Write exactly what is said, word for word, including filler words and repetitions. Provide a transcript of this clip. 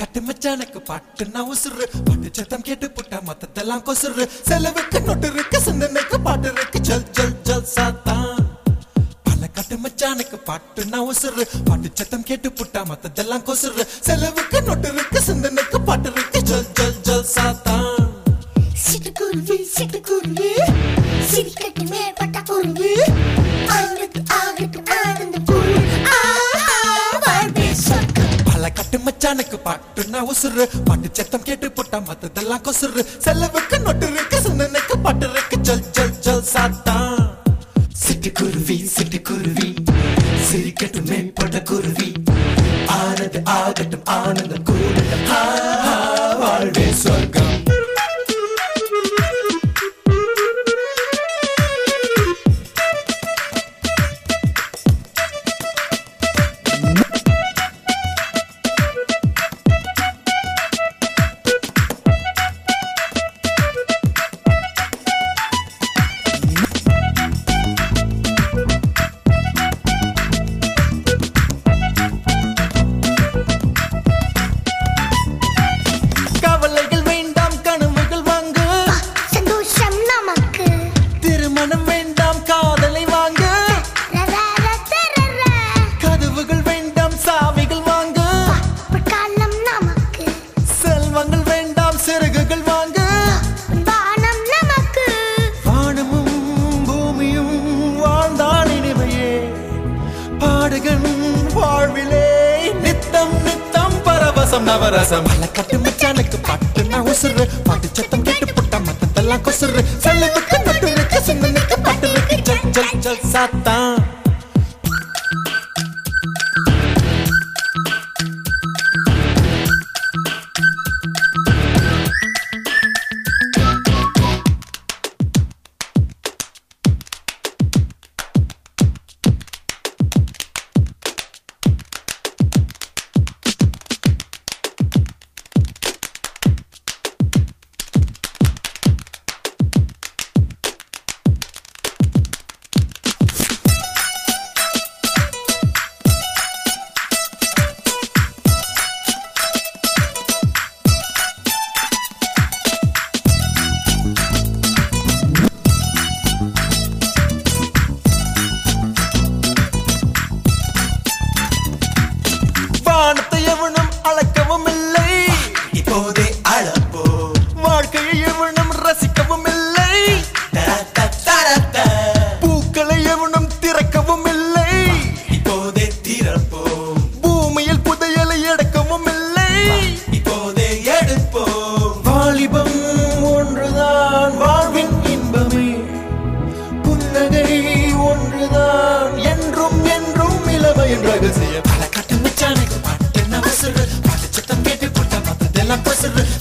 கட்டு மச்சானுக்கு பாட்டு நான் உசுறு பாட்டு சத்தம் கேட்டு புட்டா மத்ததெல்லாம் கொசுறு செலவுக்கு நொட்டு இருக்கு சிந்தனைக்கு பாட்டு இருக்கு ஜல் ஜல் ஜல் சாத்தான் பல கட்டு மச்சானுக்கு பாட்டு நான் உசுறு பாட்டு சத்தம் கேட்டு புட்டா மத்ததெல்லாம் கொசுறு செலவுக்கு நொட்டு இருக்கு சிந்தனைக்கு பாட்டு இருக்கு ஜல் ஜல் ஜல் சாத்தான் சிட்டுக்குருவி சிட்டுக்குருவி சிரிக்கட்டுமே பட்டாக்குருவி ஆனது ஆகட்டும் ஆனந்தம் குரு வாழ்வே சொர்க்கம் பல கட்டு மச்சானுக்கு பாட்டு நான் உசுறு பாட்டு சத்தம் கேட்டு போட்டா மத்ததெல்லாம் கொசுறு செலவுக்கு நொட்டு இருக்கு சிந்தனைக்கு பாட்டு இருக்கு ஜல் ஜல் ஜல் சாத்தான் சிட்டுக்குருவி சிட்டுக்குருவி சிரிக்கட்டுமே பட்டாக்குருவி ஆனது ஆகட்டும் ஆனந்தம் கூடட்டும் வாழ்வே சொர்க்கம் நவரசம் பல கட்டு மச்சானுக்கு பாட்டு நான் உசுறு பாட்டு சத்தம் கேட்டு புட்டா மத்ததெல்லாம் கொசுறு செலவுக்கு நட்டு இருக்கு சிந்தனைக்கு பாட்டு இருக்கு ஜல் ஜல் ஜல் சாத்தான் வானத்தை எவனும் அளக்கவும் இல்லை இப்போதே அளப்போ வாழ்க்கையை எவனும் ரசிக்கவும் இல்லை பூக்களை எவனும் திறக்கவும் இல்லை இப்போதே திறப்போ பூமியில் புதையலை எடுக்கவும் இல்லை இப்போதே எடுப்போ வாலிபம் ஒன்றுதான் வாழ்வின் இன்பமே புன்னகை ஒன்றுதான் என்றும் என்றும் இளமையின் ரகசியம் பல கட்டு மச்சானுக்கு பாட்டு நான் உசுறு பாட்டு சத்தம் கேட்டு போட்டா மத்ததெல்லாம் கொசுறு